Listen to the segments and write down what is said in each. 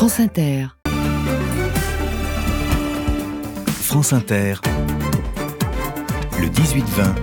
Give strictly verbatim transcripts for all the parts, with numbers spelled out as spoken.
France Inter. France Inter, le dix-huit vingt,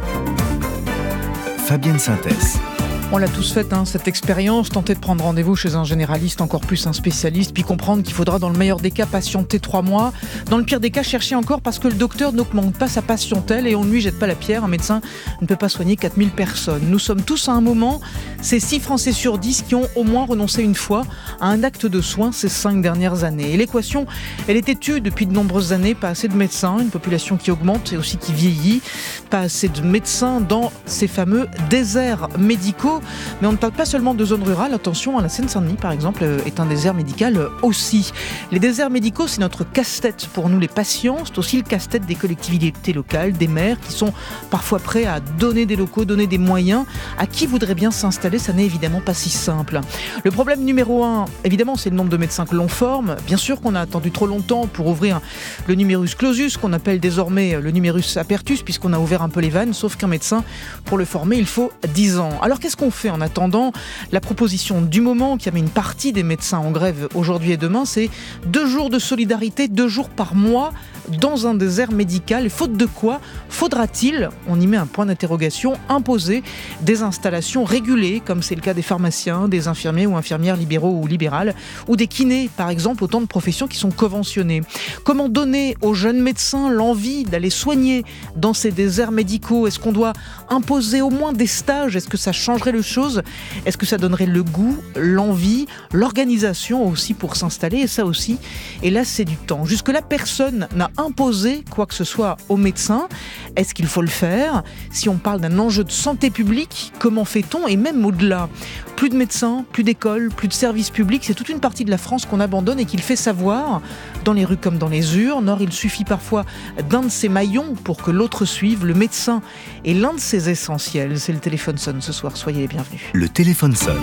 Fabienne Synthès. On l'a tous faite, hein, cette expérience, tenter de prendre rendez-vous chez un généraliste, encore plus un spécialiste, puis comprendre qu'il faudra dans le meilleur des cas patienter trois mois, dans le pire des cas chercher encore parce que le docteur n'augmente pas sa patientèle et on ne lui jette pas la pierre. Un médecin ne peut pas soigner quatre mille personnes. Nous sommes tous à un moment, c'est six Français sur dix qui ont au moins renoncé une fois à un acte de soin ces cinq dernières années. Et l'équation, elle est têtue depuis de nombreuses années, pas assez de médecins, une population qui augmente et aussi qui vieillit, pas assez de médecins dans ces fameux déserts médicaux. Mais on ne parle pas seulement de zones rurales, attention, la Seine-Saint-Denis par exemple est un désert médical aussi. Les déserts médicaux, c'est notre casse-tête pour nous les patients, c'est aussi le casse-tête des collectivités locales, des maires qui sont parfois prêts à donner des locaux, donner des moyens à qui voudrait bien s'installer. Ça n'est évidemment pas si simple. Le problème numéro un, évidemment, c'est le nombre de médecins que l'on forme. Bien sûr qu'on a attendu trop longtemps pour ouvrir le numerus clausus, qu'on appelle désormais le numerus apertus, puisqu'on a ouvert un peu les vannes, sauf qu'un médecin, pour le former, il faut dix ans. Alors qu'est-ce qu'on fait en attendant? La proposition du moment qui a mis une partie des médecins en grève aujourd'hui et demain, c'est deux jours de solidarité, deux jours par mois dans un désert médical. Et faute de quoi faudra-t-il, on y met un point d'interrogation, imposer des installations régulées, comme c'est le cas des pharmaciens, des infirmiers ou infirmières libéraux ou libérales, ou des kinés par exemple, autant de professions qui sont conventionnées. Comment donner aux jeunes médecins l'envie d'aller soigner dans ces déserts médicaux? Est-ce qu'on doit imposer au moins des stages? Est-ce que ça changerait le chose? Est-ce que ça donnerait le goût, l'envie, l'organisation aussi pour s'installer? Et ça aussi, et là c'est du temps. Jusque-là, personne n'a imposer quoi que ce soit aux médecins. Est-ce qu'il faut le faire? Si on parle d'un enjeu de santé publique, comment fait-on? Et même au-delà, plus de médecins, plus d'écoles, plus de services publics, c'est toute une partie de la France qu'on abandonne et qu'il fait savoir dans les rues comme dans les urnes. Or, il suffit parfois d'un de ces maillons pour que l'autre suive. Le médecin est l'un de ces essentiels. C'est le téléphone sonne ce soir, soyez les bienvenus. Le téléphone sonne.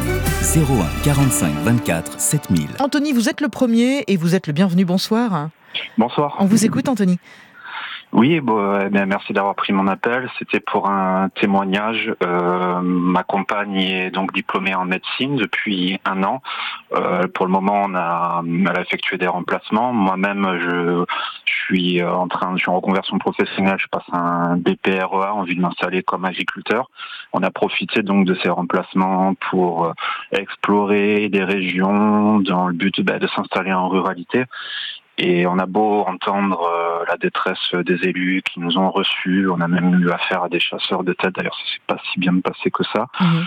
zéro un quarante-cinq vingt-quatre sept mille. Anthony, vous êtes le premier et vous êtes le bienvenu. Bonsoir. Bonsoir. On vous écoute, Anthony. Oui, bon, eh bien, merci d'avoir pris mon appel. C'était pour un témoignage. Euh, ma compagne est donc diplômée en médecine depuis un an. Euh, pour le moment, on a, elle a effectué des remplacements. Moi-même, je, je suis en train, je suis en reconversion professionnelle. Je passe un B P R E A en vue de m'installer comme agriculteur. On a profité donc de ces remplacements pour explorer des régions dans le but bah, de s'installer en ruralité. Et on a beau entendre euh, la détresse des élus qui nous ont reçus, on a même eu affaire à des chasseurs de tête, d'ailleurs ça s'est pas si bien passé que ça. Mmh.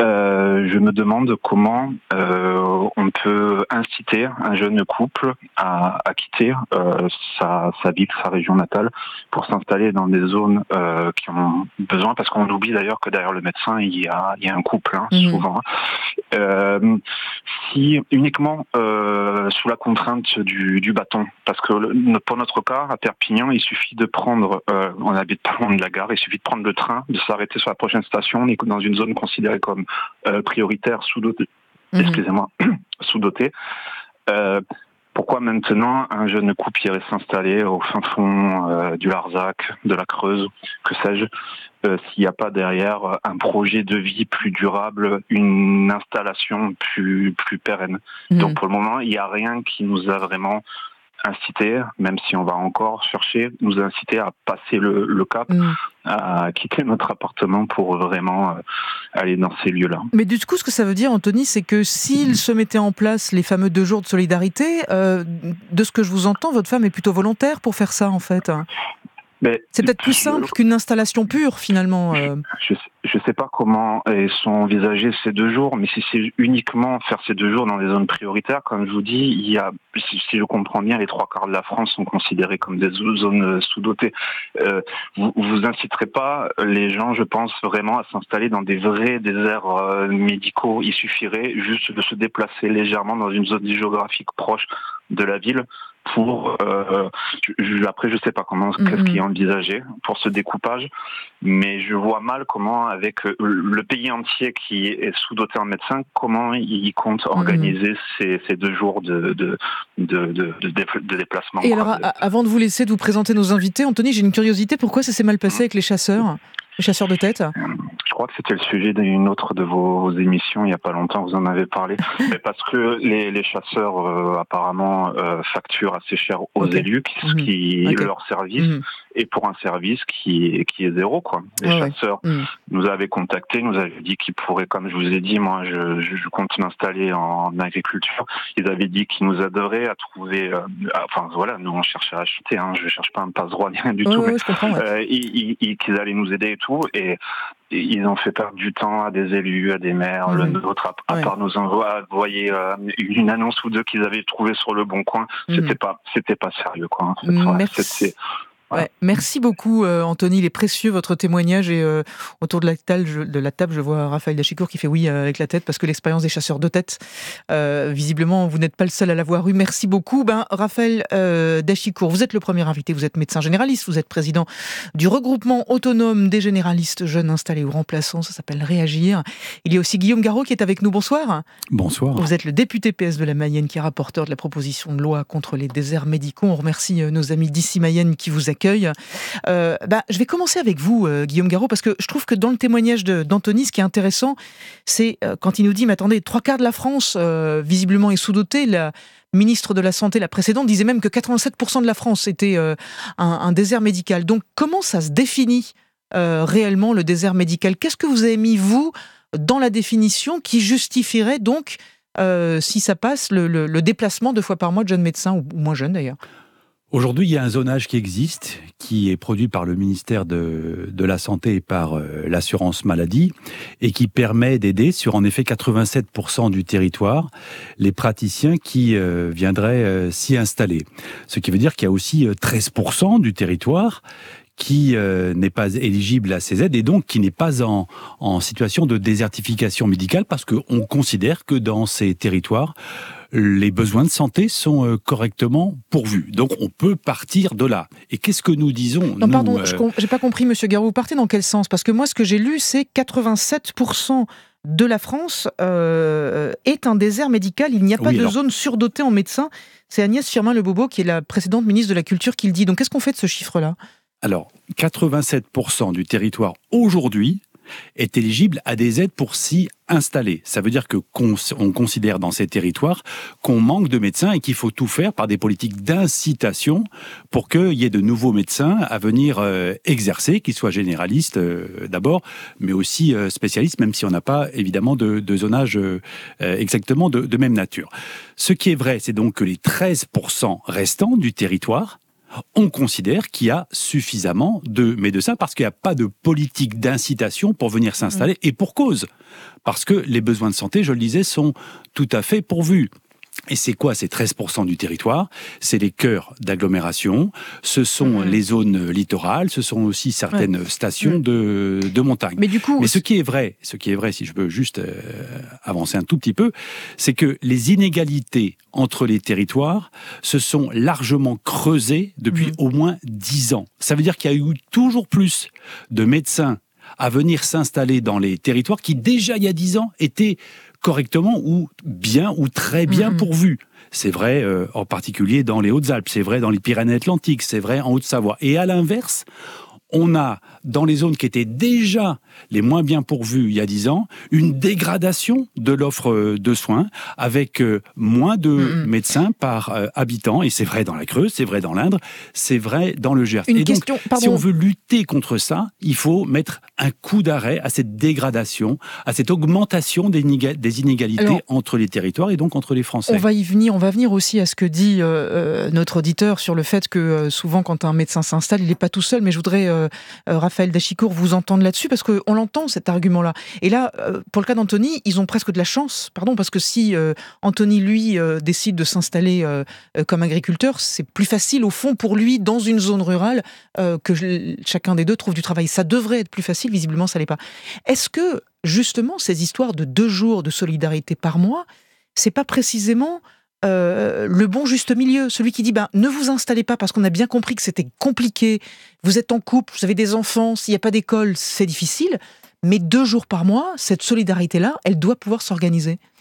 Euh, je me demande comment euh, on peut inciter un jeune couple à, à quitter euh, sa, sa ville, sa région natale, pour s'installer dans des zones euh, qui ont besoin, parce qu'on oublie d'ailleurs que derrière le médecin, il y a, il y a un couple, hein, mmh. souvent. Euh, si uniquement euh, sous la contrainte du, du bâton, parce que le, pour notre cas, à Perpignan, il suffit de prendre, euh, on habite pas loin de la gare, il suffit de prendre le train, de s'arrêter sur la prochaine station, on est dans une zone considérée comme euh, prioritaire, sous-dotée, mmh. excusez-moi, sous-dotée. Euh, pourquoi maintenant un jeune couple irait s'installer au fin fond euh, du Larzac, de la Creuse, que sais-je, euh, s'il n'y a pas derrière un projet de vie plus durable, une installation plus, plus pérenne. Mmh. Donc pour le moment, il n'y a rien qui nous a vraiment inciter, même si on va encore chercher, nous inciter à passer le, le cap, mmh. à quitter notre appartement pour vraiment euh, aller dans ces lieux-là. Mais du coup, ce que ça veut dire, Anthony, c'est que s'il mmh. se mettait en place les fameux deux jours de solidarité, euh, de ce que je vous entends, votre femme est plutôt volontaire pour faire ça, en fait. Mais c'est peut-être plus simple je, qu'une installation pure, finalement. Euh. Je ne sais pas comment sont envisagés ces deux jours, mais si c'est uniquement faire ces deux jours dans les zones prioritaires, comme je vous dis, il y a, si je comprends bien, les trois quarts de la France sont considérés comme des zones sous-dotées. Euh, vous, vous inciterez pas les gens, je pense, vraiment à s'installer dans des vrais déserts euh, médicaux. Il suffirait juste de se déplacer légèrement dans une zone géographique proche de la ville. Pour euh, je, après je sais pas comment mm-hmm. qu'est-ce qui est envisagé pour ce découpage, mais je vois mal comment avec le pays entier qui est sous-doté en médecins, comment il compte organiser mm-hmm. ces, ces deux jours de de de, de, de, de déplacement. Et alors, a, avant de vous laisser de vous présenter nos invités, Anthony, j'ai une curiosité. Pourquoi ça s'est mal passé avec les chasseurs, les chasseurs de tête? Je crois que c'était le sujet d'une autre de vos émissions il n'y a pas longtemps, vous en avez parlé. Mais parce que les, les chasseurs euh, apparemment euh, facturent assez cher aux okay. élus qui, mmh. qui okay. leur service mmh. et pour un service qui, qui est zéro quoi. Les ouais, chasseurs ouais. mmh. nous avaient contactés, nous avaient dit qu'ils pourraient, comme je vous ai dit, moi je, je, je compte m'installer en agriculture. Ils avaient dit qu'ils nous aideraient à trouver, euh, enfin voilà, nous on cherche à acheter, hein, je cherche pas un passe-droit ni rien du ouais, tout, ouais, mais je comprends, ouais. euh, ils, ils, qu'ils allaient nous aider et tout, et ils ont fait perdre du temps à des élus, à des maires, mmh. le nôtre, à, à ouais. part nous envoyer euh, une annonce ou deux qu'ils avaient trouvée sur le Bon Coin. Mmh. C'était pas, c'était pas sérieux, quoi. En fait. Merci. C'était, Ouais. Ouais. Merci beaucoup, euh, Anthony. Il est précieux, votre témoignage. Et euh, autour de la, table, je, de la table, je vois Raphaël Dachicourt qui fait oui euh, avec la tête, parce que l'expérience des chasseurs de tête, euh, visiblement, vous n'êtes pas le seul à l'avoir eu. Merci beaucoup. Ben, Raphaël euh, Dachicourt, vous êtes le premier invité. Vous êtes médecin généraliste. Vous êtes président du regroupement autonome des généralistes jeunes installés ou remplaçants. Ça s'appelle Réagir. Il y a aussi Guillaume Garot qui est avec nous. Bonsoir. Bonsoir. Vous êtes le député P S de la Mayenne qui est rapporteur de la proposition de loi contre les déserts médicaux. On remercie euh, nos amis d'ici Mayenne qui vous accueillent. Euh, bah, je vais commencer avec vous, euh, Guillaume Garot, parce que je trouve que dans le témoignage de, d'Anthony, ce qui est intéressant, c'est euh, quand il nous dit, mais attendez, trois quarts de la France, euh, visiblement, est sous-dotée. La ministre de la Santé, la précédente, disait même que quatre-vingt-sept pour cent de la France était euh, un, un désert médical. Donc, comment ça se définit euh, réellement, le désert médical ? Qu'est-ce que vous avez mis, vous, dans la définition qui justifierait donc, euh, si ça passe, le, le, le déplacement deux fois par mois de jeunes médecins, ou, ou moins jeunes d'ailleurs ? Aujourd'hui, il y a un zonage qui existe, qui est produit par le ministère de, de la Santé et par euh, l'assurance maladie, et qui permet d'aider sur en effet quatre-vingt-sept pour cent du territoire les praticiens qui euh, viendraient euh, s'y installer. Ce qui veut dire qu'il y a aussi euh, treize pour cent du territoire qui euh, n'est pas éligible à ces aides et donc qui n'est pas en, en situation de désertification médicale, parce qu'on considère que dans ces territoires, les besoins de santé sont euh, correctement pourvus. Donc on peut partir de là. Et qu'est-ce que nous disons Non, nous, pardon, euh... je com- j'ai pas compris, Monsieur Garot. Vous partez dans quel sens ? Parce que moi, ce que j'ai lu, c'est quatre-vingt-sept pour cent de la France euh, est un désert médical. Il n'y a pas oui, de alors... zone surdotée en médecins. C'est Agnès Firmin-Le Bobo, qui est la précédente ministre de la Culture, qui le dit. Donc qu'est-ce qu'on fait de ce chiffre-là ? Alors, quatre-vingt-sept pour cent du territoire aujourd'hui est éligible à des aides pour s'y installer. Ça veut dire que qu'on, on considère dans ces territoires qu'on manque de médecins et qu'il faut tout faire par des politiques d'incitation pour qu'il y ait de nouveaux médecins à venir euh, exercer, qu'ils soient généralistes euh, d'abord, mais aussi euh, spécialistes, même si on n'a pas évidemment de, de zonage euh, exactement de, de même nature. Ce qui est vrai, c'est donc que les treize pour cent restants du territoire, on considère qu'il y a suffisamment de médecins parce qu'il n'y a pas de politique d'incitation pour venir s'installer, mmh. et pour cause. Parce que les besoins de santé, je le disais, sont tout à fait pourvus. Et c'est quoi ces treize pour cent du territoire ? C'est les cœurs d'agglomération, ce sont mmh. les zones littorales, ce sont aussi certaines ouais. stations mmh. de, de montagne. Mais du coup, Mais ce qui est vrai, ce qui est vrai, si je peux juste euh, avancer un tout petit peu, c'est que les inégalités entre les territoires se sont largement creusées depuis mmh. au moins dix ans. Ça veut dire qu'il y a eu toujours plus de médecins à venir s'installer dans les territoires qui, déjà il y a dix ans, étaient correctement ou bien ou très bien mmh. pourvus. C'est vrai euh, en particulier dans les Hautes-Alpes, c'est vrai dans les Pyrénées-Atlantiques, c'est vrai en Haute-Savoie. Et à l'inverse, on a, dans les zones qui étaient déjà les moins bien pourvues il y a dix ans, une dégradation de l'offre de soins, avec moins de mmh. médecins par euh, habitant, et c'est vrai dans la Creuse, c'est vrai dans l'Indre, c'est vrai dans le Gers. Une et question, donc, pardon. si on veut lutter contre ça, il faut mettre un coup d'arrêt à cette dégradation, à cette augmentation des, niga- des inégalités Alors, entre les territoires et donc entre les Français. On va y venir, on va venir aussi à ce que dit euh, notre auditeur sur le fait que euh, souvent quand un médecin s'installe, il n'est pas tout seul, mais je voudrais... Euh, Euh, Raphaël Dachicourt vous entendre là-dessus, parce qu'on l'entend cet argument-là. Et là, euh, pour le cas d'Anthony, ils ont presque de la chance, pardon, parce que si euh, Anthony, lui, euh, décide de s'installer euh, euh, comme agriculteur, c'est plus facile, au fond, pour lui, dans une zone rurale, euh, que je, chacun des deux trouve du travail. Ça devrait être plus facile, visiblement, ça l'est pas. Est-ce que, justement, ces histoires de deux jours de solidarité par mois, c'est pas précisément... Euh, le bon juste milieu, celui qui dit ben, ne vous installez pas parce qu'on a bien compris que c'était compliqué, vous êtes en couple, vous avez des enfants, s'il n'y a pas d'école, c'est difficile, mais deux jours par mois, cette solidarité-là, elle doit pouvoir s'organiser.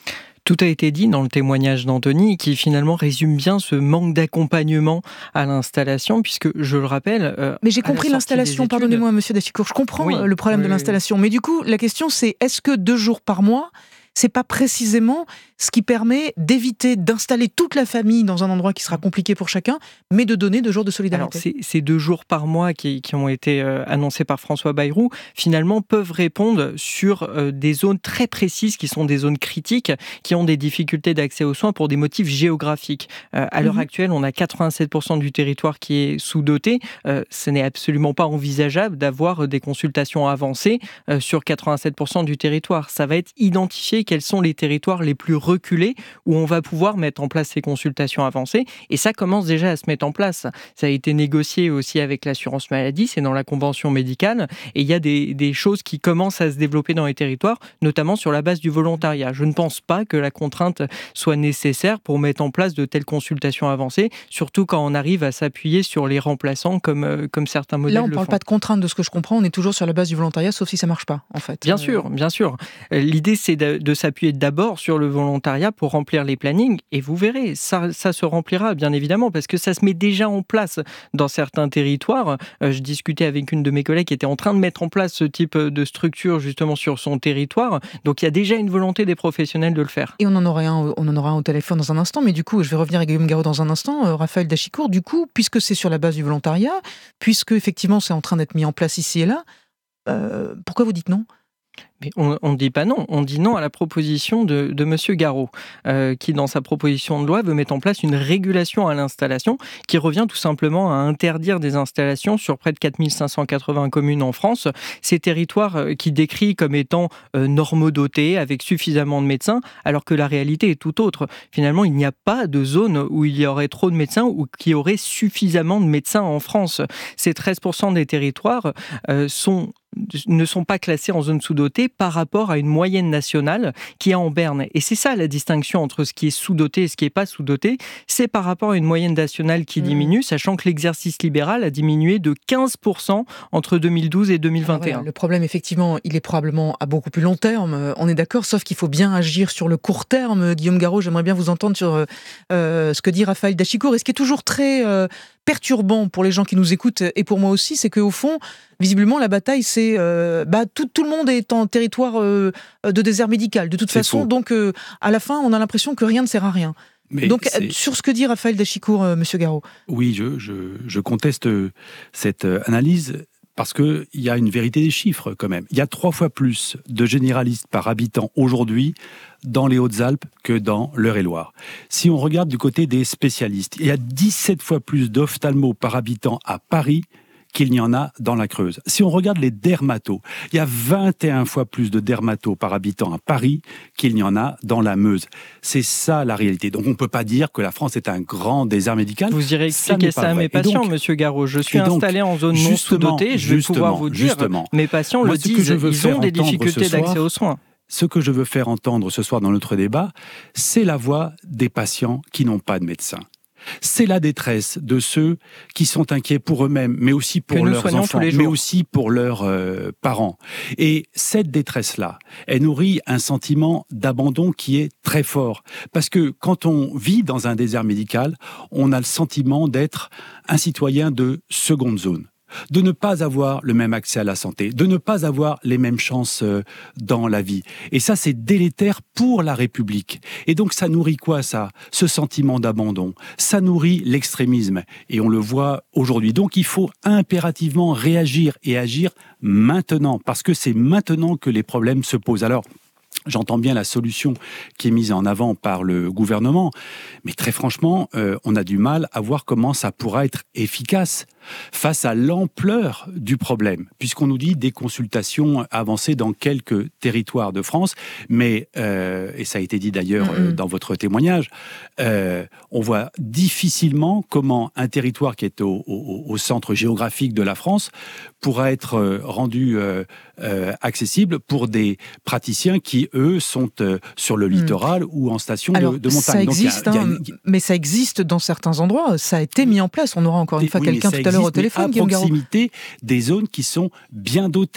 Tout a été dit dans le témoignage d'Anthony qui finalement résume bien ce manque d'accompagnement à l'installation puisque, je le rappelle... Euh, mais j'ai compris l'installation, études... pardonnez-moi monsieur Dachicourt, je comprends oui, le problème oui, de l'installation, oui. mais du coup la question c'est est-ce que deux jours par mois c'est pas précisément ce qui permet d'éviter d'installer toute la famille dans un endroit qui sera compliqué pour chacun, mais de donner deux jours de solidarité. Alors, ces, ces deux jours par mois qui, qui ont été euh, annoncés par François Bayrou, finalement, peuvent répondre sur euh, des zones très précises qui sont des zones critiques, qui ont des difficultés d'accès aux soins pour des motifs géographiques. Euh, à l'heure mmh. actuelle, on a quatre-vingt-sept pour cent du territoire qui est sous-doté. Euh, ce n'est absolument pas envisageable d'avoir des consultations avancées euh, sur quatre-vingt-sept pour cent du territoire. Ça va être identifié quels sont les territoires les plus reculés où on va pouvoir mettre en place ces consultations avancées. Et ça commence déjà à se mettre en place. Ça a été négocié aussi avec l'assurance maladie, c'est dans la convention médicale. Et il y a des, des choses qui commencent à se développer dans les territoires, notamment sur la base du volontariat. Je ne pense pas que la contrainte soit nécessaire pour mettre en place de telles consultations avancées, surtout quand on arrive à s'appuyer sur les remplaçants comme, comme certains modèles le font. Là, on ne parle pas de contrainte, de ce que je comprends. On est toujours sur la base du volontariat, sauf si ça ne marche pas, en fait. Bien sûr, bien sûr. L'idée, c'est de, de s'appuyer d'abord sur le volontariat pour remplir les plannings et vous verrez, ça, ça se remplira bien évidemment parce que ça se met déjà en place dans certains territoires. Euh, je discutais avec une de mes collègues qui était en train de mettre en place ce type de structure justement sur son territoire. Donc il y a déjà une volonté des professionnels de le faire. Et on en aura un, on en aura un au téléphone dans un instant, mais du coup, je vais revenir à Guillaume Garot dans un instant. Euh, Raphaël Dachicourt, du coup, puisque c'est sur la base du volontariat, puisque effectivement c'est en train d'être mis en place ici et là, euh, pourquoi vous dites non ? Mais on ne dit pas non, on dit non à la proposition de, de M. Garot, euh, qui dans sa proposition de loi veut mettre en place une régulation à l'installation qui revient tout simplement à interdire des installations sur près de quatre mille cinq cent quatre-vingts communes en France. Ces territoires euh, qui décrit comme étant euh, normodotés avec suffisamment de médecins, alors que la réalité est tout autre. Finalement, il n'y a pas de zone où il y aurait trop de médecins ou qui aurait suffisamment de médecins en France. Ces treize pour cent des territoires euh, sont ne sont pas classés en zone sous-dotée par rapport à une moyenne nationale qui est en berne. Et c'est ça la distinction entre ce qui est sous-doté et ce qui n'est pas sous-doté. C'est par rapport à une moyenne nationale qui mmh. diminue, sachant que l'exercice libéral a diminué de quinze pour cent entre deux mille douze et deux mille vingt et un. Voilà, le problème, effectivement, il est probablement à beaucoup plus long terme. On est d'accord, sauf qu'il faut bien agir sur le court terme. Guillaume Garot, j'aimerais bien vous entendre sur euh, ce que dit Raphaël Dachicourt. Et ce qui est toujours très euh, perturbant pour les gens qui nous écoutent, et pour moi aussi, c'est qu'au fond, visiblement, la bataille, c'est euh, bah, tout, tout le monde est en territoire euh, de désert médical, de toute c'est façon. Faux. Donc, euh, à la fin, on a l'impression que rien ne sert à rien. Mais donc, c'est... sur ce que dit Raphaël Dachicourt, euh, Monsieur Garot. Oui, je, je, je conteste cette analyse parce qu'il y a une vérité des chiffres quand même. Il y a trois fois plus de généralistes par habitant aujourd'hui dans les Hautes-Alpes que dans l'Eure-et-Loire. Si on regarde du côté des spécialistes, il y a dix-sept fois plus d'ophtalmos par habitant à Paris qu'il n'y en a dans la Creuse. Si on regarde les dermatos, il y a vingt et un fois plus de dermatos par habitant à Paris qu'il n'y en a dans la Meuse. C'est ça la réalité. Donc on ne peut pas dire que la France est un grand désert médical. Vous irez expliquer ça, ça à mes patients, donc, Monsieur Garot. Je suis donc, installé en zone non sous-dotée, je vais pouvoir vous dire, justement, mes patients moi, le disent, ils ont des difficultés soir, d'accès aux soins. Ce que je veux faire entendre ce soir dans notre débat, c'est la voix des patients qui n'ont pas de médecin. C'est la détresse de ceux qui sont inquiets pour eux-mêmes, mais aussi pour leurs enfants, mais aussi pour leurs euh, parents. Et cette détresse-là, elle nourrit un sentiment d'abandon qui est très fort. Parce que quand on vit dans un désert médical, on a le sentiment d'être un citoyen de seconde zone, de ne pas avoir le même accès à la santé, de ne pas avoir les mêmes chances dans la vie. Et ça, c'est délétère pour la République. Et donc, ça nourrit quoi, ça ? Ce sentiment d'abandon. Ça nourrit l'extrémisme. Et on le voit aujourd'hui. Donc, il faut impérativement réagir et agir maintenant, parce que c'est maintenant que les problèmes se posent. Alors, j'entends bien la solution qui est mise en avant par le gouvernement, mais très franchement, euh, on a du mal à voir comment ça pourra être efficace face à l'ampleur du problème, puisqu'on nous dit des consultations avancées dans quelques territoires de France, mais, euh, et ça a été dit d'ailleurs mm-hmm. euh, dans votre témoignage, euh, on voit difficilement comment un territoire qui est au, au, au centre géographique de la France pourra être euh, rendu euh, euh, accessible pour des praticiens qui, eux, sont euh, sur le littoral mm. ou en station Alors, de, de montagne. Ça existe, Donc, y a, y a une... hein, mais ça existe dans certains endroits, ça a été mis en place. On aura encore une fois oui, quelqu'un tout à l'heure au téléphone, à proximité des zones qui sont bien dotées.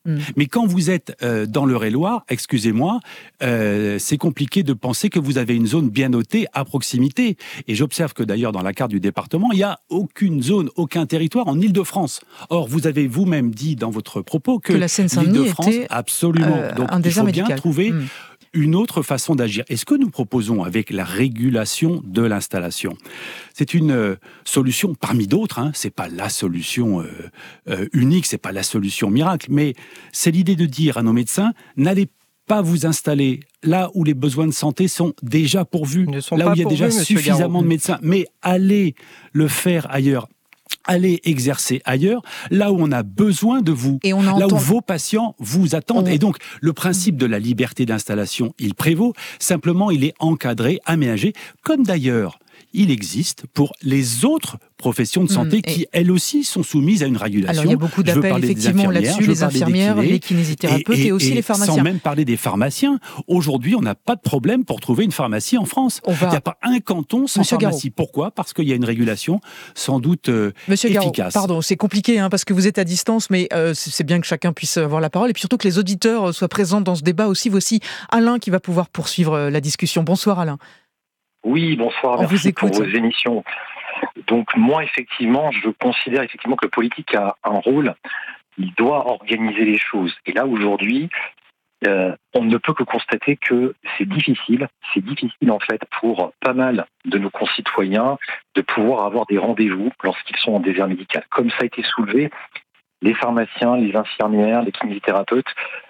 Mmh. Mais quand vous êtes euh, dans l'Eure-et-Loir, excusez-moi, euh, c'est compliqué de penser que vous avez une zone bien notée à proximité. Et j'observe que d'ailleurs dans la carte du département, il n'y a aucune zone, aucun territoire en Île-de-France. Or, vous avez vous-même dit dans votre propos que, que la Seine-Saint-Denis l'Île-de-France, était absolument. Euh, Donc un il désert faut bien médical. trouver Mmh. une autre façon d'agir. Et ce que nous proposons avec la régulation de l'installation, c'est une euh, solution parmi d'autres. Hein, c'est pas la solution euh, euh, unique, c'est pas la solution miracle, mais c'est l'idée de dire à nos médecins, n'allez pas vous installer là où les besoins de santé sont déjà pourvus, Ils ne sont là pas où il y a pourvus, déjà Monsieur suffisamment Garot. de médecins, mais allez le faire ailleurs. Allez exercer ailleurs, là où on a besoin de vous, Et on là entend... où vos patients vous attendent. On... Et donc, le principe de la liberté d'installation, il prévaut. Simplement, il est encadré, aménagé, comme d'ailleurs, il existe pour les autres professions de santé mmh, qui, elles aussi, sont soumises à une régulation. Alors, il y a beaucoup d'appels, effectivement, là-dessus, les infirmières, les kinésithérapeutes et, et, et aussi et les pharmaciens. Sans même parler des pharmaciens. Aujourd'hui, on n'a pas de problème pour trouver une pharmacie en France. Va... Il n'y a pas un canton sans Monsieur pharmacie. Garot. Pourquoi ? Parce qu'il y a une régulation sans doute euh, Monsieur Garot, efficace. Pardon, c'est compliqué hein, parce que vous êtes à distance, mais euh, c'est bien que chacun puisse avoir la parole et puis surtout que les auditeurs soient présents dans ce débat aussi. Voici Alain qui va pouvoir poursuivre la discussion. Bonsoir Alain. Oui, bonsoir, On merci vous écoute. pour vos émissions. Donc moi, effectivement, je considère effectivement que le politique a un rôle, il doit organiser les choses. Et là, aujourd'hui, euh, on ne peut que constater que c'est difficile, c'est difficile en fait pour pas mal de nos concitoyens de pouvoir avoir des rendez-vous lorsqu'ils sont en désert médical. Comme ça a été soulevé, les pharmaciens, les infirmières, les kinésithérapeutes,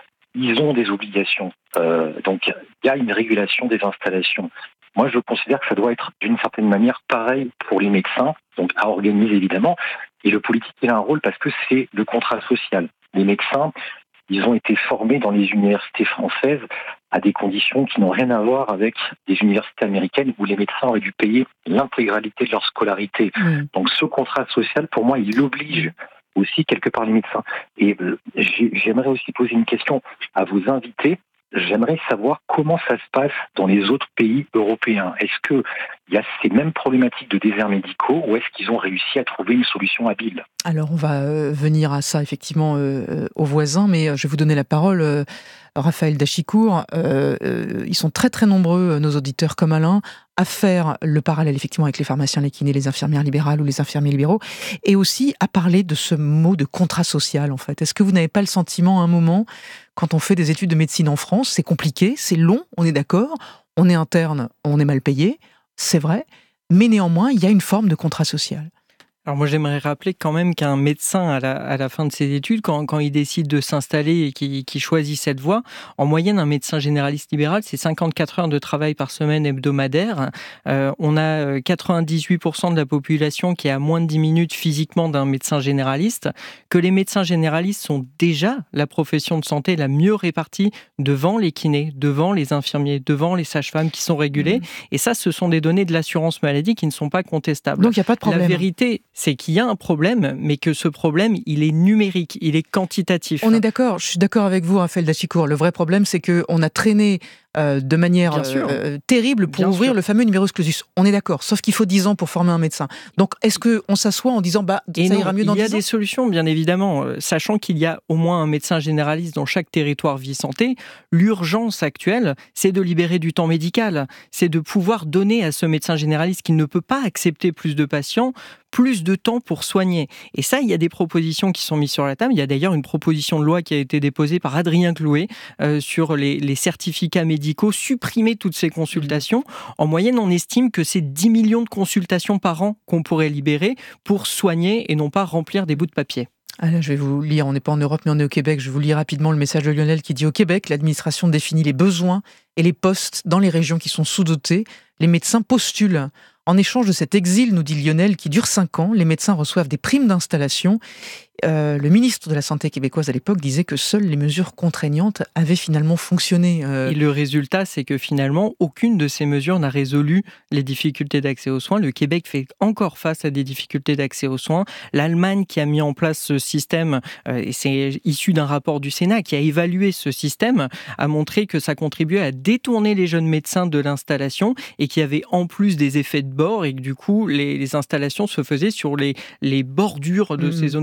ils ont des obligations. Euh, donc il y a une régulation des installations. Moi, je considère que ça doit être d'une certaine manière pareil pour les médecins, donc à organiser évidemment. Et le politique, il a un rôle parce que c'est le contrat social. Les médecins, ils ont été formés dans les universités françaises à des conditions qui n'ont rien à voir avec des universités américaines où les médecins auraient dû payer l'intégralité de leur scolarité. Mmh. Donc ce contrat social, pour moi, il oblige aussi quelque part les médecins. Et euh, j'aimerais aussi poser une question à vos invités. J'aimerais savoir comment ça se passe dans les autres pays européens. Est-ce qu'il y a ces mêmes problématiques de déserts médicaux ou est-ce qu'ils ont réussi à trouver une solution habile ? Alors on va euh, venir à ça effectivement euh, aux voisins, mais je vais vous donner la parole. Euh, Raphaël Dachicourt, euh, euh, ils sont très très nombreux, nos auditeurs comme Alain, à faire le parallèle effectivement avec les pharmaciens, les kinés, les infirmières libérales ou les infirmiers libéraux, et aussi à parler de ce mot de contrat social en fait. Est-ce que vous n'avez pas le sentiment à un moment, quand on fait des études de médecine en France, c'est compliqué, c'est long, on est d'accord, on est interne, on est mal payé, c'est vrai, mais néanmoins il y a une forme de contrat social. Alors moi j'aimerais rappeler quand même qu'un médecin à la, à la fin de ses études, quand, quand il décide de s'installer et qu'il, qu'il choisit cette voie, en moyenne un médecin généraliste libéral c'est cinquante-quatre heures de travail par semaine hebdomadaire. Euh, on a quatre-vingt-dix-huit pour cent de la population qui est à moins de dix minutes physiquement d'un médecin généraliste, que les médecins généralistes sont déjà la profession de santé la mieux répartie devant les kinés, devant les infirmiers, devant les sages-femmes qui sont régulés. Mmh. Et ça ce sont des données de l'assurance maladie qui ne sont pas contestables. Donc il n'y a pas de problème. La vérité, c'est qu'il y a un problème, mais que ce problème, il est numérique, il est quantitatif. On est d'accord, je suis d'accord avec vous, Raphaël Dachicourt. Le vrai problème, c'est qu'on a traîné euh, de manière euh, terrible pour Bien ouvrir sûr. le fameux numerus clausus. On est d'accord, sauf qu'il faut dix ans pour former un médecin. Donc, est-ce qu'on s'assoit en disant bah, ça non, ira mieux dans dix ans ? Il y a des solutions, bien évidemment. Sachant qu'il y a au moins un médecin généraliste dans chaque territoire vie santé, l'urgence actuelle, c'est de libérer du temps médical. C'est de pouvoir donner à ce médecin généraliste qui ne peut pas accepter plus de patients, plus de temps pour soigner. Et ça, il y a des propositions qui sont mises sur la table. Il y a d'ailleurs une proposition de loi qui a été déposée par Adrien Clouet euh, sur les, les certificats médicaux, supprimer toutes ces consultations. En moyenne, on estime que c'est dix millions de consultations par an qu'on pourrait libérer pour soigner et non pas remplir des bouts de papier. Ah là, je vais vous lire, on n'est pas en Europe mais on est au Québec, je vous lis rapidement le message de Lionel qui dit « Au Québec, l'administration définit les besoins et les postes dans les régions qui sont sous-dotées. Les médecins postulent. En échange de cet exil, nous dit Lionel, qui dure cinq ans, les médecins reçoivent des primes d'installation. Euh, le ministre de la Santé québécoise à l'époque disait que seules les mesures contraignantes avaient finalement fonctionné. Euh... Et le résultat, c'est que finalement, aucune de ces mesures n'a résolu les difficultés d'accès aux soins. Le Québec fait encore face à des difficultés d'accès aux soins. L'Allemagne qui a mis en place ce système, euh, et c'est issu d'un rapport du Sénat qui a évalué ce système, a montré que ça contribuait à détourner les jeunes médecins de l'installation et qu'il y avait en plus des effets de bord et que du coup, les, les installations se faisaient sur les, les bordures de mmh. ces zones sous-dotées.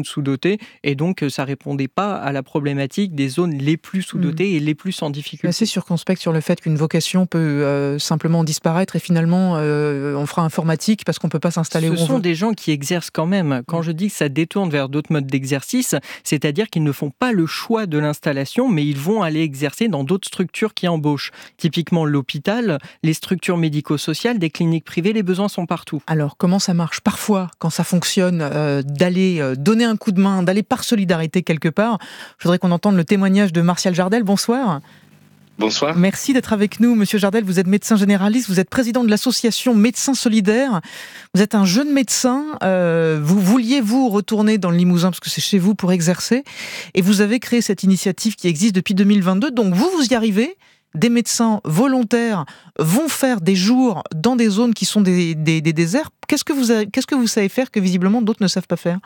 sous-dotées, et donc ça ne répondait pas à la problématique des zones les plus sous-dotées mmh. et les plus en difficulté. Assez circonspect sur le fait qu'une vocation peut euh, simplement disparaître et finalement euh, on fera informatique parce qu'on ne peut pas s'installer où on veut. Ce sont des gens qui exercent quand même. Quand je dis que ça détourne vers d'autres modes d'exercice, c'est-à-dire qu'ils ne font pas le choix de l'installation, mais ils vont aller exercer dans d'autres structures qui embauchent. Typiquement l'hôpital, les structures médico-sociales, des cliniques privées, les besoins sont partout. Alors comment ça marche parfois quand ça fonctionne, euh, d'aller euh, donner un coup de main, d'aller par solidarité quelque part? Je voudrais qu'on entende le témoignage de Martial Jardel. Bonsoir. Bonsoir. Merci d'être avec nous, Monsieur Jardel. Vous êtes médecin généraliste, vous êtes président de l'association Médecins Solidaires. Vous êtes un jeune médecin. Euh, vous vouliez vous retourner dans le Limousin parce que c'est chez vous pour exercer, et vous avez créé cette initiative qui existe depuis deux mille vingt-deux. Donc vous, vous y arrivez. Des médecins volontaires vont faire des jours dans des zones qui sont des, des, des déserts. Qu'est-ce que vous avez, qu'est-ce que vous savez faire que visiblement d'autres ne savent pas faire?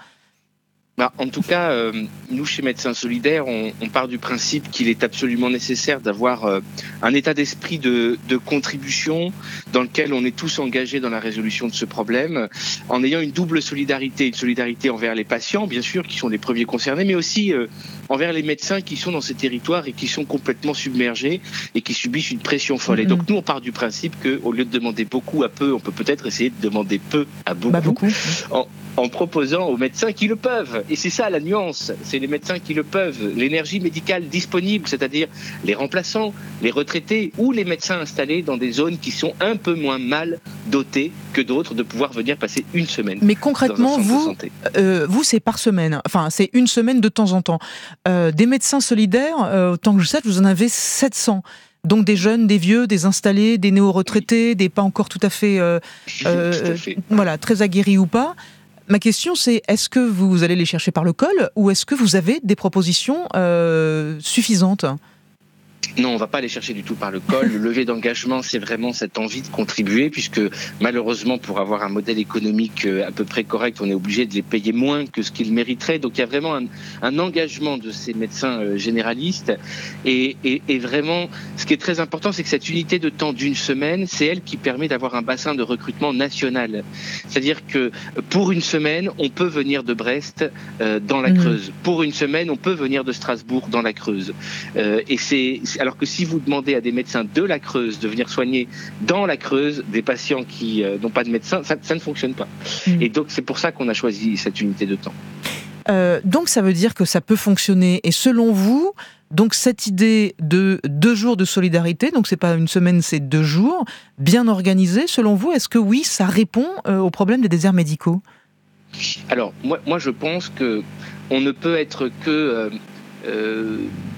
Bah, en tout cas, euh, nous, chez Médecins Solidaires, on, on part du principe qu'il est absolument nécessaire d'avoir euh, un état d'esprit de, de contribution dans lequel on est tous engagés dans la résolution de ce problème, en ayant une double solidarité. Une solidarité envers les patients, bien sûr, qui sont les premiers concernés, mais aussi euh, envers les médecins qui sont dans ces territoires et qui sont complètement submergés et qui subissent une pression folle. Mmh. Et donc, nous, on part du principe qu'au lieu de demander beaucoup à peu, on peut peut-être essayer de demander peu à beaucoup, bah, beaucoup. En, en proposant aux médecins qui le peuvent. Et c'est ça la nuance, c'est les médecins qui le peuvent. L'énergie médicale disponible, c'est-à-dire les remplaçants, les retraités ou les médecins installés dans des zones qui sont un peu moins mal dotées que d'autres, de pouvoir venir passer une semaine. Mais concrètement, vous, euh, vous c'est par semaine, enfin c'est une semaine de temps en temps. Euh, des médecins solidaires, euh, autant que je sache, vous en avez sept cents. Donc des jeunes, des vieux, des installés, des néo-retraités, des pas encore tout à fait, euh, euh, tout à fait. Voilà, très aguerris ou pas. Ma question, c'est est-ce que vous allez les chercher par le col ou est-ce que vous avez des propositions euh, suffisantes ? Non, on ne va pas les chercher du tout par le col. Le levier d'engagement, c'est vraiment cette envie de contribuer, puisque malheureusement, pour avoir un modèle économique à peu près correct, on est obligé de les payer moins que ce qu'ils mériteraient. Donc il y a vraiment un, un engagement de ces médecins généralistes. Et, et, et vraiment, ce qui est très important, c'est que cette unité de temps d'une semaine, c'est elle qui permet d'avoir un bassin de recrutement national. C'est-à-dire que pour une semaine, on peut venir de Brest euh, dans la Creuse. Mmh. Pour une semaine, on peut venir de Strasbourg dans la Creuse. Euh, et c'est alors que si vous demandez à des médecins de la Creuse de venir soigner dans la Creuse des patients qui euh, n'ont pas de médecin, ça, ça ne fonctionne pas. Mmh. Et donc c'est pour ça qu'on a choisi cette unité de temps. Euh, donc ça veut dire que ça peut fonctionner. Et selon vous, donc cette idée de deux jours de solidarité, donc c'est pas une semaine, c'est deux jours, bien organisé, selon vous, est-ce que oui, ça répond euh, au problème des déserts médicaux ? Alors moi, moi je pense que on ne peut être que euh, euh,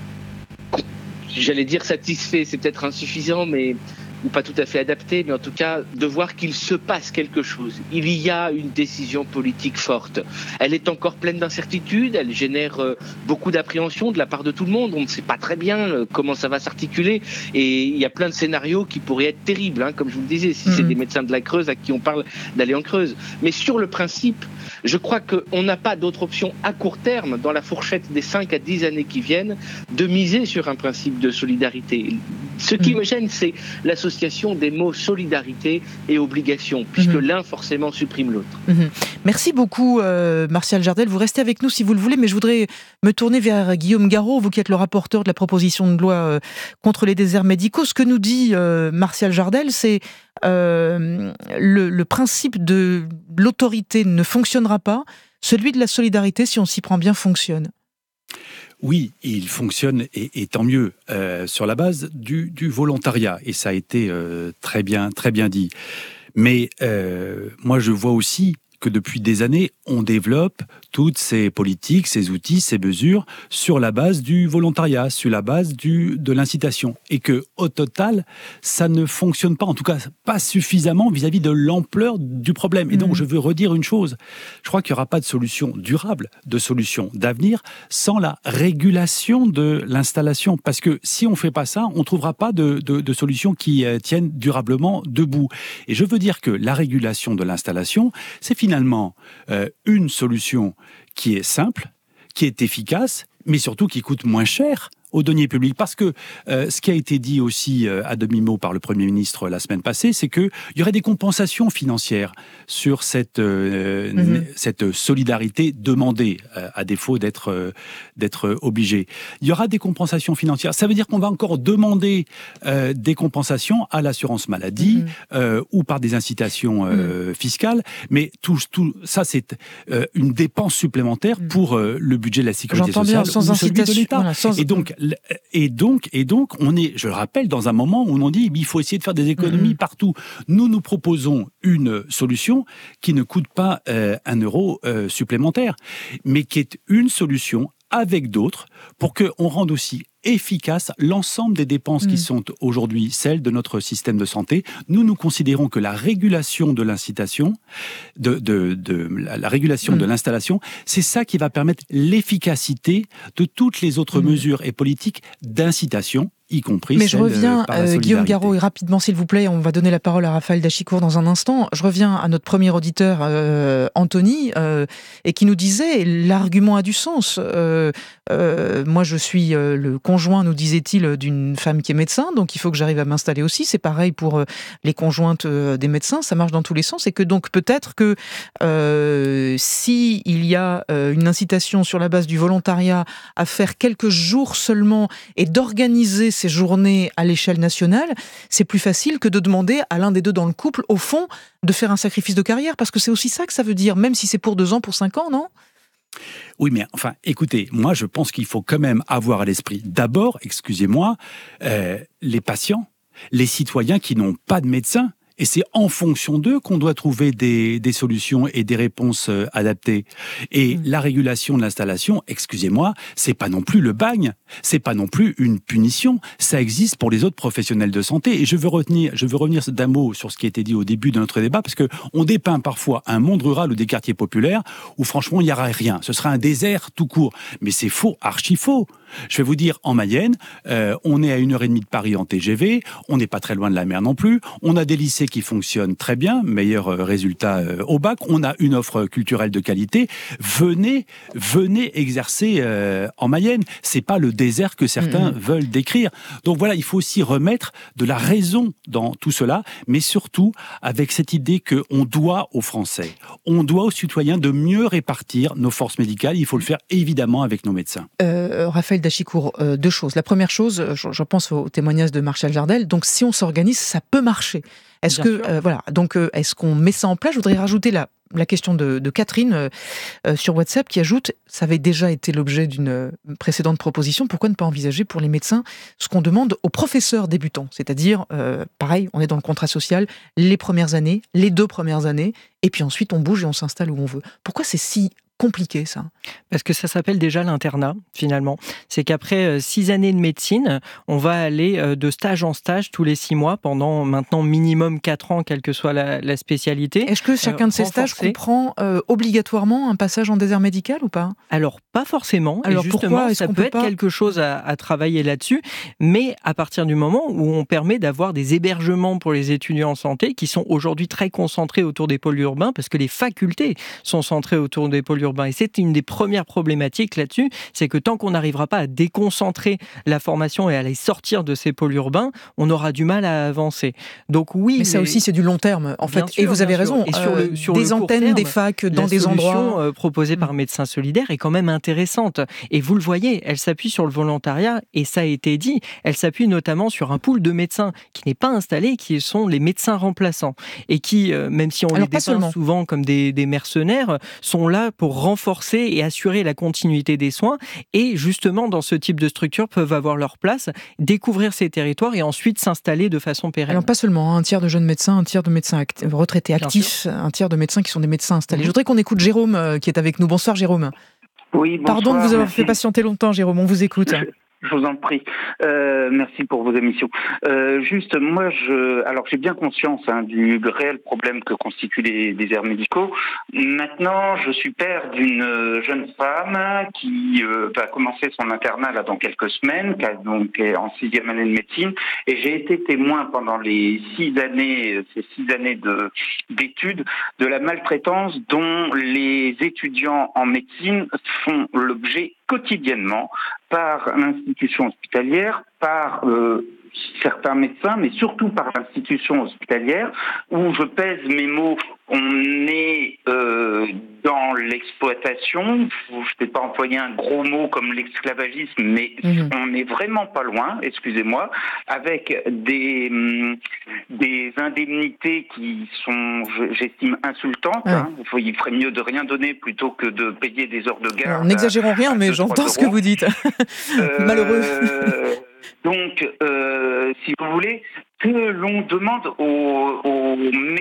j'allais dire satisfait, c'est peut-être insuffisant, mais ou pas tout à fait adapté, mais en tout cas de voir qu'il se passe quelque chose. Il y a une décision politique forte. Elle est encore pleine d'incertitudes, elle génère beaucoup d'appréhension de la part de tout le monde. On ne sait pas très bien comment ça va s'articuler, et il y a plein de scénarios qui pourraient être terribles, hein, comme je vous le disais, si mmh. c'est des médecins de la Creuse à qui on parle d'aller en Creuse. Mais sur le principe, je crois qu'on n'a pas d'autre option à court terme, dans la fourchette des cinq à dix années qui viennent, de miser sur un principe de solidarité. Ce qui mmh. me gêne, c'est l'association des mots solidarité et obligation, puisque mmh. l'un forcément supprime l'autre. Mmh. Merci beaucoup euh, Martial Jardel, vous restez avec nous si vous le voulez, mais je voudrais me tourner vers Guillaume Garot, vous qui êtes le rapporteur de la proposition de loi euh, contre les déserts médicaux. Ce que nous dit euh, Martial Jardel, c'est euh, le, le principe de l'autorité ne fonctionnera pas, celui de la solidarité, si on s'y prend bien, fonctionne. Oui, il fonctionne et, et tant mieux euh, sur la base du, du volontariat, et ça a été euh, très bien, très bien dit. Mais euh, moi, je vois aussi que depuis des années, on développe toutes ces politiques, ces outils, ces mesures sur la base du volontariat, sur la base du, de l'incitation. Et que, au total, ça ne fonctionne pas, en tout cas pas suffisamment vis-à-vis de l'ampleur du problème. Et donc, je veux redire une chose. Je crois qu'il n'y aura pas de solution durable, de solution d'avenir, sans la régulation de l'installation. Parce que si on ne fait pas ça, on ne trouvera pas de, de, de solution qui euh, tienne durablement debout. Et je veux dire que la régulation de l'installation, c'est finalement finalement euh, une solution qui est simple, qui est efficace, mais surtout qui coûte moins cher aux deniers publics. Parce que euh, ce qui a été dit aussi euh, à demi-mot par le Premier ministre la semaine passée, c'est qu'il y aurait des compensations financières sur cette, euh, mm-hmm. cette solidarité demandée, euh, à défaut d'être, euh, d'être obligé. Il y aura des compensations financières. Ça veut dire qu'on va encore demander euh, des compensations à l'assurance maladie mm-hmm. euh, ou par des incitations euh, mm-hmm. fiscales. Mais tout, tout ça, c'est euh, une dépense supplémentaire mm-hmm. pour euh, le budget de la sécurité J'entends sociale bien, sans ou celui de l'État. Voilà, sans... Et donc, et donc, et donc, on est, je le rappelle, dans un moment où on dit il faut essayer de faire des économies mmh. partout. Nous, nous proposons une solution qui ne coûte pas euh, un euro euh, supplémentaire, mais qui est une solution avec d'autres pour qu'on rende aussi efficace l'ensemble des dépenses mmh. qui sont aujourd'hui celles de notre système de santé. Nous, nous considérons que la régulation de l'incitation, de, de, de la, la régulation mmh. de l'installation, c'est ça qui va permettre l'efficacité de toutes les autres mmh. mesures et politiques d'incitation, y compris Mais celle je reviens, par la euh, Guillaume Garot, et rapidement s'il vous plaît, on va donner la parole à Raphaël Dachicourt dans un instant. Je reviens à notre premier auditeur, euh, Anthony, euh, et qui nous disait, l'argument a du sens. Euh, euh, moi, je suis euh, le conjoint, nous disait-il, d'une femme qui est médecin, donc il faut que j'arrive à m'installer aussi. C'est pareil pour euh, les conjointes euh, des médecins, ça marche dans tous les sens. Et que donc peut-être que euh, si il y a euh, une incitation sur la base du volontariat à faire quelques jours seulement et d'organiser ces journées à l'échelle nationale, c'est plus facile que de demander à l'un des deux dans le couple, au fond, de faire un sacrifice de carrière, parce que c'est aussi ça que ça veut dire, même si c'est pour deux ans, pour cinq ans, non ? Oui, mais enfin, écoutez, moi je pense qu'il faut quand même avoir à l'esprit, d'abord, excusez-moi, euh, les patients, les citoyens qui n'ont pas de médecin. Et c'est en fonction d'eux qu'on doit trouver des, des solutions et des réponses euh, adaptées. Et mmh. la régulation de l'installation, excusez-moi, c'est pas non plus le bagne, c'est pas non plus une punition. Ça existe pour les autres professionnels de santé. Et je veux retenir, je veux revenir d'un mot sur ce qui a été dit au début de notre débat, parce que on dépeint parfois un monde rural ou des quartiers populaires où franchement il n'y aura rien. Ce sera un désert tout court. Mais c'est faux, archi faux. Je vais vous dire, en Mayenne, euh, on est à une heure et demie de Paris en T G V, on n'est pas très loin de la mer non plus, on a des lycées qui fonctionnent très bien, meilleurs résultats euh, au bac, on a une offre culturelle de qualité. Venez, venez exercer euh, en Mayenne. C'est pas le désert que certains mmh. veulent décrire. Donc voilà, il faut aussi remettre de la raison dans tout cela, mais surtout avec cette idée qu'on doit aux Français, on doit aux citoyens de mieux répartir nos forces médicales. Il faut le faire évidemment avec nos médecins. Euh, Raphaël Dachicourt, euh, deux choses. La première chose, je, je pense au témoignage de Martial Jardel. Donc, si on s'organise, ça peut marcher. Est-ce Bien que, euh, voilà. Donc, euh, est-ce qu'on met ça en place ? Je voudrais rajouter la, la question de, de Catherine euh, euh, sur WhatsApp qui ajoute, ça avait déjà été l'objet d'une euh, précédente proposition. Pourquoi ne pas envisager pour les médecins ce qu'on demande aux professeurs débutants ? C'est-à-dire, euh, pareil, on est dans le contrat social, les premières années, les deux premières années, et puis ensuite on bouge et on s'installe où on veut. Pourquoi c'est si compliqué, ça ? Parce que ça s'appelle déjà l'internat, finalement. C'est qu'après euh, six années de médecine, on va aller euh, de stage en stage tous les six mois, pendant maintenant minimum quatre ans, quelle que soit la, la spécialité. Est-ce que chacun euh, de ces stages comprend euh, obligatoirement un passage en désert médical ou pas ? Alors, pas forcément. Alors, et justement, pourquoi ça peut, peut être pas... quelque chose à, à travailler là-dessus, mais à partir du moment où on permet d'avoir des hébergements pour les étudiants en santé, qui sont aujourd'hui très concentrés autour des pôles urbains, parce que les facultés sont centrées autour des pôles urbains. Et c'est une des premières problématiques là-dessus, c'est que tant qu'on n'arrivera pas à déconcentrer la formation et à les sortir de ces pôles urbains, on aura du mal à avancer. Donc oui, mais ça mais... aussi c'est du long terme en fait. Sûr, et vous avez raison. Et sur le, sur des antennes, terme, des facs dans des endroits. La solution proposée par Médecins Solidaires est quand même intéressante. Et vous le voyez, elle s'appuie sur le volontariat et ça a été dit. Elle s'appuie notamment sur un pool de médecins qui n'est pas installé, qui sont les médecins remplaçants et qui, même si on Alors, les dépeint souvent comme des, des mercenaires, sont là pour renforcer et assurer la continuité des soins et justement dans ce type de structure peuvent avoir leur place, découvrir ces territoires et ensuite s'installer de façon pérenne. Alors pas seulement, hein, un tiers de jeunes médecins, un tiers de médecins act- retraités actifs, un tiers de médecins qui sont des médecins installés. Mmh. Je voudrais qu'on écoute Jérôme euh, qui est avec nous. Bonsoir Jérôme. Oui, bonsoir. Pardon de vous avoir merci. fait patienter longtemps Jérôme, on vous écoute. Je... Je vous en prie. Euh, merci pour vos émissions. Euh, juste, moi, je, alors j'ai bien conscience hein, du réel problème que constituent les déserts médicaux. Maintenant, je suis père d'une jeune femme qui euh, va commencer son internat là dans quelques semaines, qui a donc est en sixième année de médecine, et j'ai été témoin pendant les six années, ces six années de d'études, de la maltraitance dont les étudiants en médecine font l'objet quotidiennement par l'institution hospitalière, par euh, certains médecins, mais surtout par l'institution hospitalière, où je pèse mes mots, on est euh, dans l'exploitation, je ne vais pas employer un gros mot comme l'esclavagisme, mais mmh. on n'est vraiment pas loin, excusez-moi, avec des, hum, des indemnités qui sont, j'estime, insultantes. Ouais. Hein. Il ferait mieux de rien donner plutôt que de payer des heures de garde. Alors, n'exagérons rien, mais j'entends ce que vous dites. euh, Malheureux. Donc, euh, si vous voulez, que l'on demande aux, aux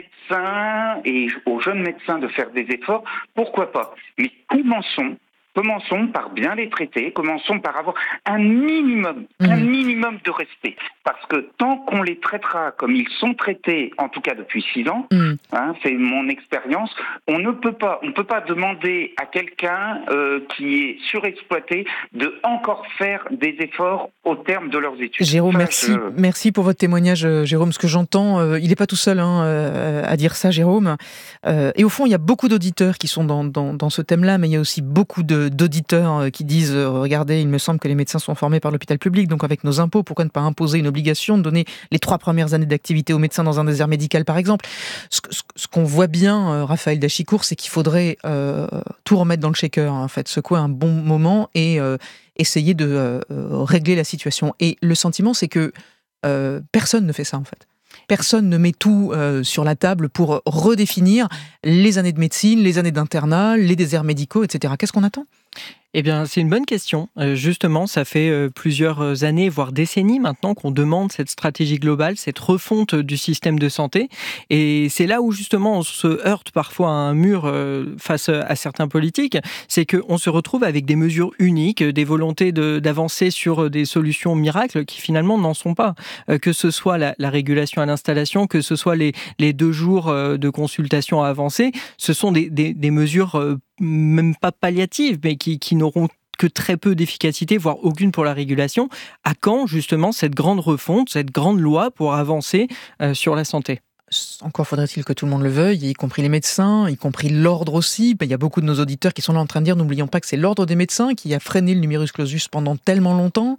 médecins et aux jeunes médecins de faire des efforts, pourquoi pas ? Mais commençons, commençons par bien les traiter, commençons par avoir un minimum, mmh. un minimum de respect. Parce que tant qu'on les traitera comme ils sont traités, en tout cas depuis six ans, mmh. hein, c'est mon expérience, on ne peut pas, on peut pas demander à quelqu'un euh, qui est surexploité de encore faire des efforts au terme de leurs études. Jérôme, enfin, merci, je... merci pour votre témoignage, Jérôme. Ce que j'entends, euh, il n'est pas tout seul hein, euh, à dire ça, Jérôme. Euh, et au fond, il y a beaucoup d'auditeurs qui sont dans, dans, dans ce thème-là, mais il y a aussi beaucoup de, d'auditeurs qui disent euh, « Regardez, il me semble que les médecins sont formés par l'hôpital public, donc avec nos impôts, pourquoi ne pas imposer une obligation de donner les trois premières années d'activité aux médecins dans un désert médical, par exemple ?» Ce, ce, ce qu'on voit bien, euh, Raphaël Dachicourt, c'est qu'il faudrait euh, tout remettre dans le shaker, hein, en fait, secouer un bon moment et euh, essayer de euh, régler la situation. Et le sentiment, c'est que euh, personne ne fait ça, en fait. Personne ne met tout euh, sur la table pour redéfinir les années de médecine, les années d'internat, les déserts médicaux, et cetera. Qu'est-ce qu'on attend ? Eh bien, c'est une bonne question. Euh, justement, ça fait euh, plusieurs années, voire décennies maintenant, qu'on demande cette stratégie globale, cette refonte du système de santé. Et c'est là où, justement, on se heurte parfois à un mur euh, face à certains politiques. C'est qu'on se retrouve avec des mesures uniques, des volontés de, d'avancer sur des solutions miracles qui, finalement, n'en sont pas. Euh, que ce soit la, la régulation à l'installation, que ce soit les, les deux jours euh, de consultation avancée, ce sont des, des, des mesures euh, même pas palliatives, mais qui, qui n'auront que très peu d'efficacité, voire aucune pour la régulation. À quand, justement, cette grande refonte, cette grande loi pour avancer euh, sur la santé ? Encore faudrait-il que tout le monde le veuille, y compris les médecins, y compris l'ordre aussi. Il y a beaucoup de nos auditeurs qui sont là en train de dire, n'oublions pas que c'est l'ordre des médecins qui a freiné le numerus clausus pendant tellement longtemps.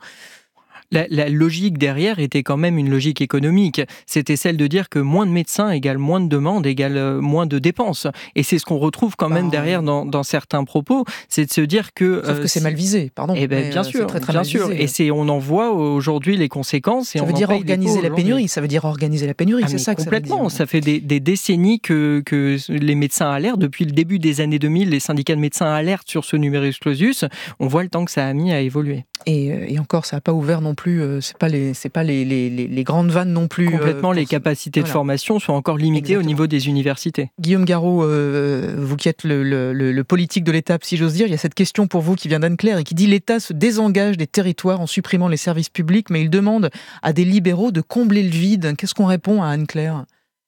La, la logique derrière était quand même une logique économique. C'était celle de dire que moins de médecins égale moins de demandes, égale moins de dépenses. Et c'est ce qu'on retrouve quand même derrière dans, dans certains propos, c'est de se dire que... Sauf que euh, c'est mal visé, pardon. Eh ben, bien sûr, très, très bien mal sûr. visé. Et c'est, on en voit aujourd'hui les conséquences. Et ça on veut dire organiser la pénurie. Ça veut dire organiser la pénurie, ah, c'est ça que complètement. ça veut dire. Ça fait des, des décennies que, que les médecins alertent. Depuis le début des années deux mille, les syndicats de médecins alertent sur ce numerus clausus. On voit le temps que ça a mis à évoluer. Et, et encore, ça n'a pas ouvert non plus, euh, c'est pas les, c'est pas les, les, les grandes vannes non plus. Complètement, euh, les capacités voilà. de formation sont encore limitées Exactement. Au niveau des universités. Guillaume Garot, euh, vous qui êtes le, le, le politique de l'État, si j'ose dire, il y a cette question pour vous qui vient d'Anne-Claire et qui dit « L'État se désengage des territoires en supprimant les services publics, mais il demande à des libéraux de combler le vide ». Qu'est-ce qu'on répond à Anne-Claire ?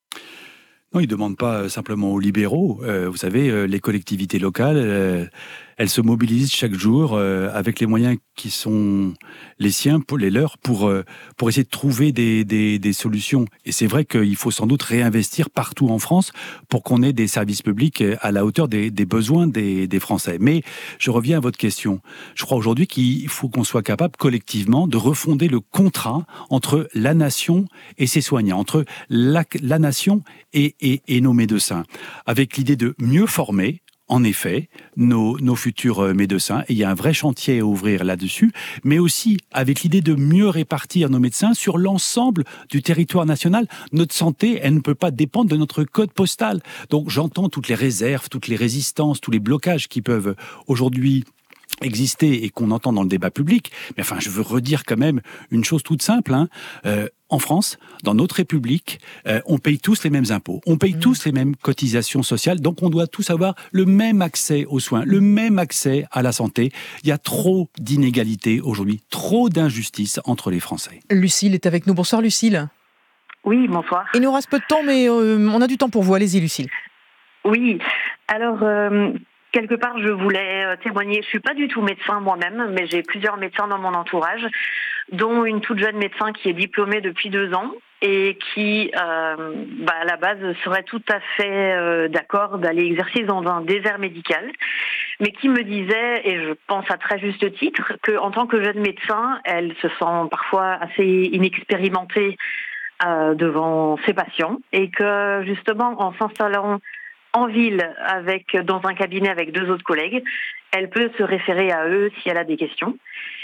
Non, il ne demande pas simplement aux libéraux. Euh, vous savez, euh, les collectivités locales, euh, elles se mobilisent chaque jour euh, avec les moyens qui sont les siens, pour les leurs, pour, euh, pour essayer de trouver des, des, des solutions. Et c'est vrai qu'il faut sans doute réinvestir partout en France pour qu'on ait des services publics à la hauteur des, des besoins des, des Français. Mais je reviens à votre question. Je crois aujourd'hui qu'il faut qu'on soit capable collectivement de refonder le contrat entre la nation et ses soignants, entre la, la nation et, et, et nos médecins, avec l'idée de mieux former, en effet, nos, nos futurs médecins, et il y a un vrai chantier à ouvrir là-dessus, mais aussi avec l'idée de mieux répartir nos médecins sur l'ensemble du territoire national. Notre santé, elle ne peut pas dépendre de notre code postal. Donc j'entends toutes les réserves, toutes les résistances, tous les blocages qui peuvent aujourd'hui exister et qu'on entend dans le débat public. Mais enfin, je veux redire quand même une chose toute simple, hein. Euh, en France, dans notre République, euh, on paye tous les mêmes impôts, on paye mmh. tous les mêmes cotisations sociales, donc on doit tous avoir le même accès aux soins, le même accès à la santé. Il y a trop d'inégalités aujourd'hui, trop d'injustices entre les Français. Lucille est avec nous. Bonsoir Lucille. Oui, bonsoir. Il nous reste peu de temps, mais euh, on a du temps pour vous. Allez-y Lucille. Oui, alors... Euh... Quelque part, je voulais témoigner. Je suis pas du tout médecin moi-même, mais j'ai plusieurs médecins dans mon entourage, dont une toute jeune médecin qui est diplômée depuis deux ans et qui, euh, bah, à la base, serait tout à fait euh, d'accord d'aller exercer dans un désert médical. mais qui me disait, et je pense à très juste titre, qu'en tant que jeune médecin, elle se sent parfois assez inexpérimentée euh, devant ses patients, et que justement, en s'installant en ville, avec, dans un cabinet avec deux autres collègues, elle peut se référer à eux si elle a des questions.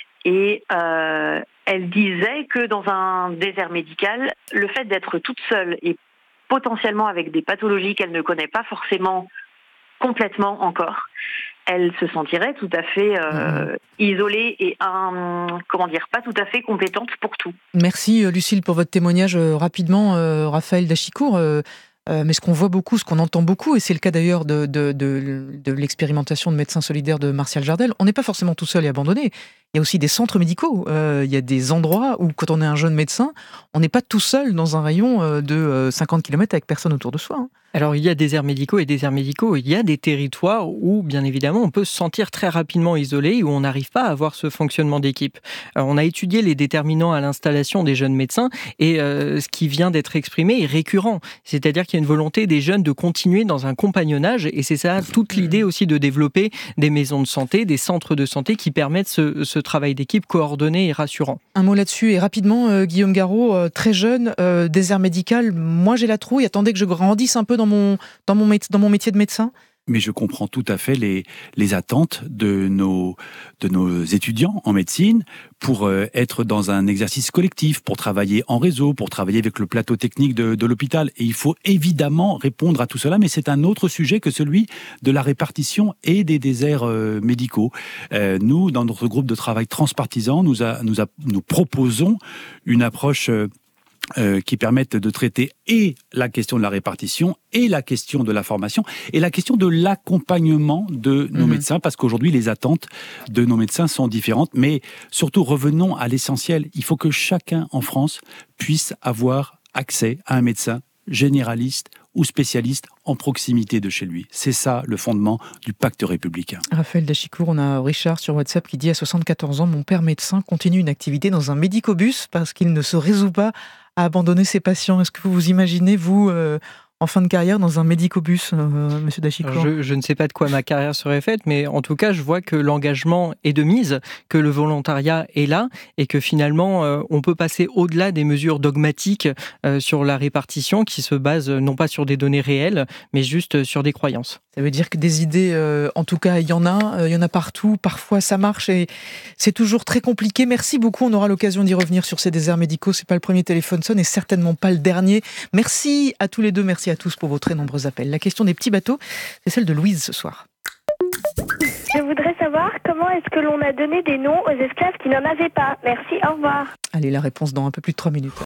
Et euh, elle disait que dans un désert médical, le fait d'être toute seule et potentiellement avec des pathologies qu'elle ne connaît pas forcément complètement encore, elle se sentirait tout à fait euh, isolée et un, comment dire, pas tout à fait compétente pour tout. Merci Lucille pour votre témoignage. Euh, rapidement, euh, Raphaël Dachicourt, euh, euh, mais ce qu'on voit beaucoup, ce qu'on entend beaucoup, et c'est le cas d'ailleurs de, de, de, de l'expérimentation de médecins solidaires de Martial Jardel, on n'est pas forcément tout seul et abandonné. Il y a aussi des centres médicaux, euh, il y a des endroits où quand on est un jeune médecin, on n'est pas tout seul dans un rayon de cinquante kilomètres avec personne autour de soi. Hein. Alors il y a des déserts médicaux et déserts médicaux, il y a des territoires où bien évidemment on peut se sentir très rapidement isolé, où on n'arrive pas à avoir ce fonctionnement d'équipe. Alors, on a étudié les déterminants à l'installation des jeunes médecins et euh, ce qui vient d'être exprimé est récurrent, c'est-à-dire qu'il y a une volonté des jeunes de continuer dans un compagnonnage et c'est ça toute l'idée aussi de développer des maisons de santé, des centres de santé qui permettent ce, ce travail d'équipe coordonné et rassurant. Un mot là-dessus et rapidement, euh, Guillaume Garot, euh, très jeune, euh, désert médical, moi j'ai la trouille, attendez que je grandisse un peu dans mon, dans mon, mé- dans mon métier de médecin. Mais je comprends tout à fait les, les attentes de nos, de nos étudiants en médecine pour euh, être dans un exercice collectif, pour travailler en réseau, pour travailler avec le plateau technique de, de l'hôpital. Et il faut évidemment répondre à tout cela, mais c'est un autre sujet que celui de la répartition et des déserts euh, médicaux. Euh, nous, dans notre groupe de travail transpartisan, nous, a, nous, a, nous proposons une approche euh, Euh, qui permettent de traiter et la question de la répartition et la question de la formation et la question de l'accompagnement de nos mmh. médecins, parce qu'aujourd'hui les attentes de nos médecins sont différentes, mais surtout revenons à l'essentiel, il faut que chacun en France puisse avoir accès à un médecin généraliste ou spécialiste en proximité de chez lui. C'est ça le fondement du pacte républicain. Raphaël Dachicourt, on a Richard sur WhatsApp qui dit à soixante-quatorze ans, mon père médecin continue une activité dans un médicobus parce qu'il ne se résout pas à abandonner ses patients. Est-ce que vous vous imaginez, vous, euh, en fin de carrière, dans un médicobus, euh, monsieur Dachicourt ? je, je ne sais pas de quoi ma carrière serait faite, mais en tout cas, je vois que l'engagement est de mise, que le volontariat est là, et que finalement, euh, on peut passer au-delà des mesures dogmatiques euh, sur la répartition, qui se basent non pas sur des données réelles, mais juste sur des croyances. Ça veut dire que des idées, euh, en tout cas, il y en a, euh, il y en a partout. Parfois, ça marche et c'est toujours très compliqué. Merci beaucoup. On aura l'occasion d'y revenir sur ces déserts médicaux. C'est pas le premier téléphone sonne et certainement pas le dernier. Merci à tous les deux. Merci à tous pour vos très nombreux appels. La question des petits bateaux, c'est celle de Louise ce soir. Je voudrais savoir comment est-ce que l'on a donné des noms aux esclaves qui n'en avaient pas. Merci, au revoir. Allez, la réponse dans un peu plus de trois minutes.